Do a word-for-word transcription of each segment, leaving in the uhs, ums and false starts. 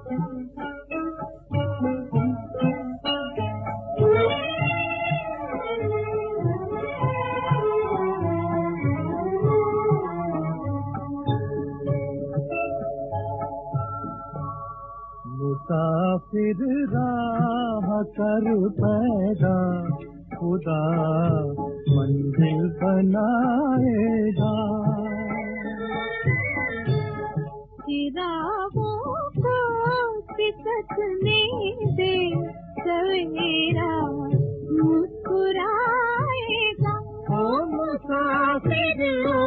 मुसाफिर राह कर पैदा खुदा मंजिल बनाएगा। चिरागों को सिकने दे सवेरा मुस्कुराएगा। ओ मुसाफिर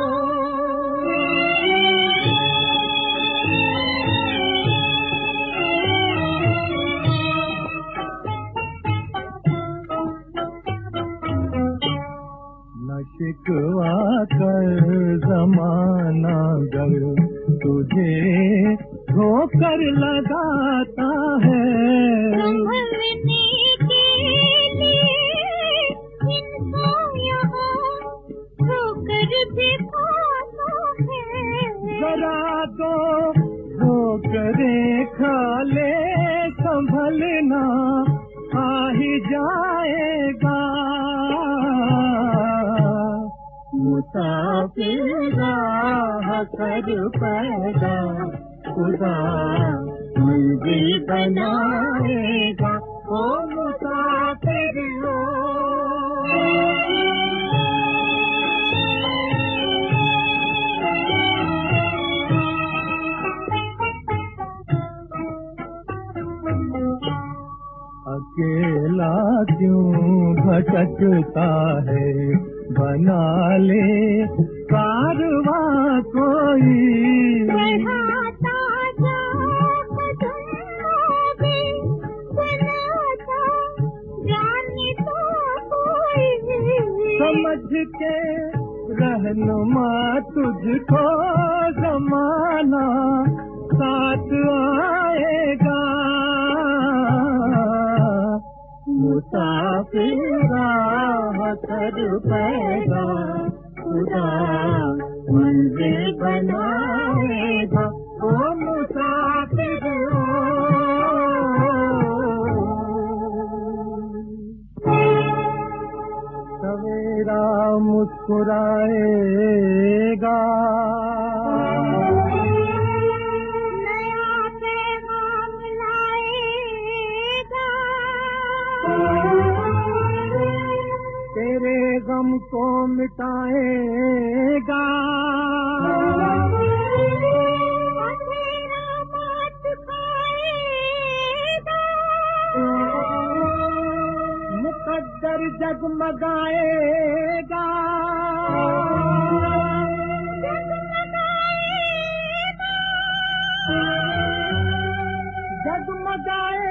शिकवा कर ज़माना गर तुझे ठोकर लगाता है। संभलने के लिए इनको यहाँ ठोकर भी खाता है। जरा तो ठोकरें खा ले संभलना आ ही जाएगा। मुसाफिर राह कर पैदा खुदा मंजिल बनाएगा। ओ मुसाफिर अकेला क्यों भटकता है, बना ले कारवां कोई। बढ़ाता जा कदमों में, बनाता जाने तो कोई। समझ के रहनुमा तुझको ज़माना साथ आएगा। मुसाफिर राह कर पैदा खुदा मंजिल बनाएगा। ओ मुसाफिर सवेरा मुस्कुराएगा। तेरे गम को मिटाएगा। मुकद्दर जगमगाएगा। जगमगाएगा।